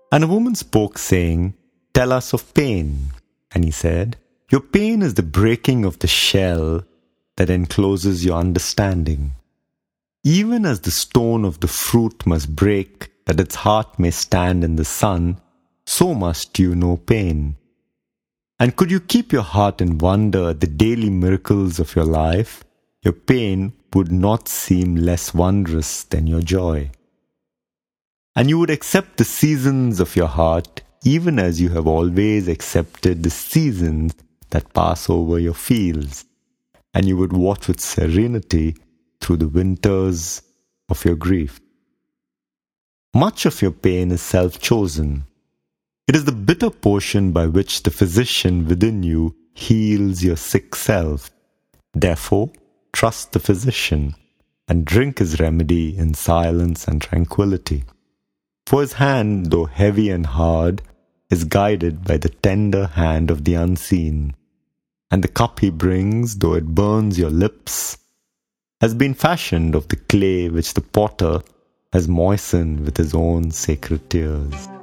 And a woman spoke, saying, "Tell us of pain." And he said, "Your pain is the breaking of the shell that encloses your understanding. Even as the stone of the fruit must break, that its heart may stand in the sun, so must you know pain. And could you keep your heart in wonder at the daily miracles of your life, your pain would not seem less wondrous than your joy. And you would accept the seasons of your heart, even as you have always accepted the seasons that pass over your fields, and you would watch with serenity through the winters of your grief. Much of your pain is self-chosen. It is the bitter portion by which the physician within you heals your sick self. Therefore, trust the physician and drink his remedy in silence and tranquility. For his hand, though heavy and hard, is guided by the tender hand of the unseen. And the cup he brings, though it burns your lips, has been fashioned of the clay which the potter has moistened with his own sacred tears.